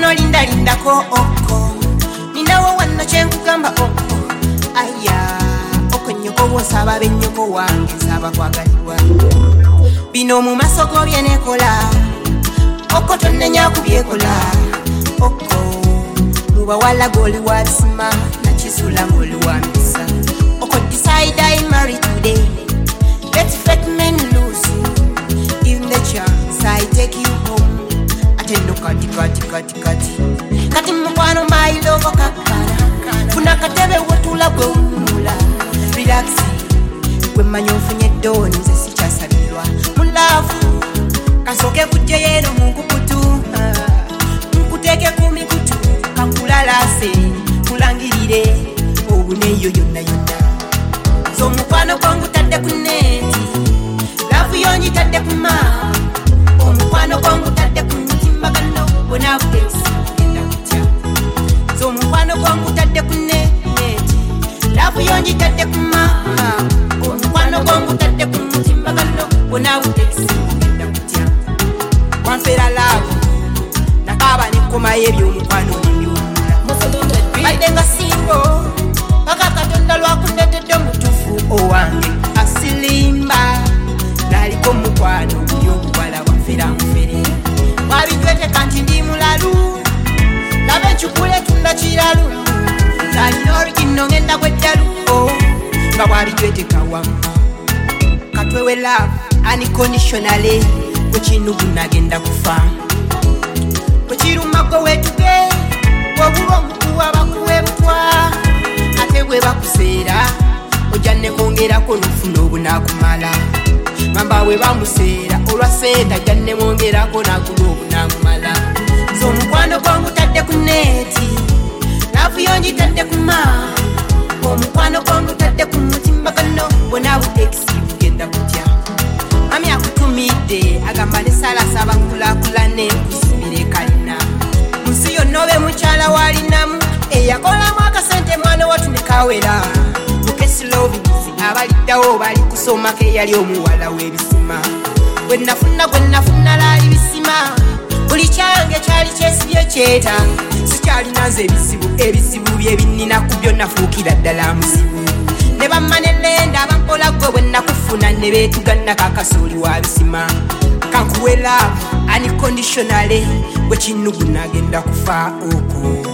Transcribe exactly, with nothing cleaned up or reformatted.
no linda linda ko oko ninawo wanna chenkugamba oko aya oko nyoko wosaba benyoko wange saba kwagalibwa bino mu masoko byenekola oko tonnenya kubyekola oko muba wala goli wasima na chisula goli wamisa oko decide I marry today let's fake men lose in the chance I take you home atendo kati kati kati kati kati mkwano my love kakara kuna katebe wotula gwumula relax kwe manyofunye doni nze sichasalirwa mulafu kasoke kujje yeno munkukutu nkuteke kumikutu kakulalase kulangirire obuneyo yonna yonna so mukwano kwangu tadde kuneti lafu yonyi tadde kuma omukwano kwangu tadde kumutimbagano bona butesi genda kutya so mukwano kwangu tadde kuneti lafu yonyi tadde kuma omukwano kwangu tadde kumutimbagano bona butesi genda kutya wanfera lavu nakaba nekoma yebyo omukwano nimiwumula badde nga singo paka katonda lwakundetedde mutufu owange asilimba naliko mukwano yokuwala wanfera mufere wabijwete kanti ndi mulalu laba ekyukule tunda kiralu talina origino ngenda gweddalu nga wabijwete kawamu katwewe love unconditionally kwekinugu nagenda kufa kwekirumago wetuge wobulwa omukuwa bakuwe butwa ate bwe bakuseera ojja ne kwongerako n'ofuna obunakumala mamba bwe bamuseera olwa sente ajja ne mwongerako n'agula obunakumala so omukwano gwangu tadde ku neeti laavu yongi tadde ku ma omukwano gwangu tadde ku mutimbagano bwona butekisi bugenda kutya mami akutumidde agamba ne salasa abakulaakulane kusimire kalina munsi yonna obe mukyala walinamu eyakolamu akasente mwana watu ne kawera mukesilovinzi abaliddawo bali kusomako eyali omuwala w'ebisima gwe nafuna gwe nafuna laali bisima buli kyange kyali kyesibye kyeta sikyalina nze ebizibu ebizibu byebinina ku byo nafuukira ddala muzibu ne bamma ne lenda abampola gwe bwe nakufuna ne beetuganna kakasooli wa bisima kankuwe love unconditionally gwe kinugu nagenda kufa oko